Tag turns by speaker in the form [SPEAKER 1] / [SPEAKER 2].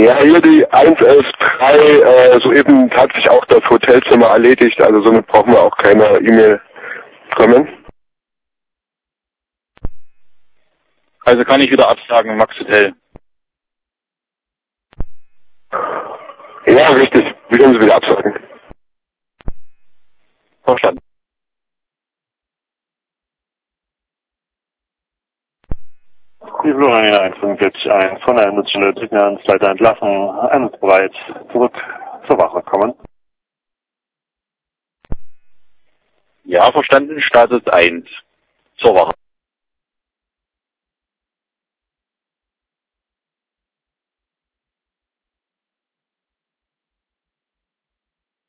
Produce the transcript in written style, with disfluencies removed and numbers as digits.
[SPEAKER 1] Ja, hier die 113, soeben hat sich auch das Hotelzimmer erledigt, also somit brauchen wir auch keine E-Mail kommen.
[SPEAKER 2] Also kann ich wieder absagen, Max Hotel.
[SPEAKER 1] Ja, richtig. Wir können sie wieder absagen.
[SPEAKER 2] Verstanden.
[SPEAKER 3] Die Florian 141 von der National Signalsleiter entlassen, einsatzbereit, zurück zur Wache kommen.
[SPEAKER 2] Ja, verstanden, Status 1. Zur Wache.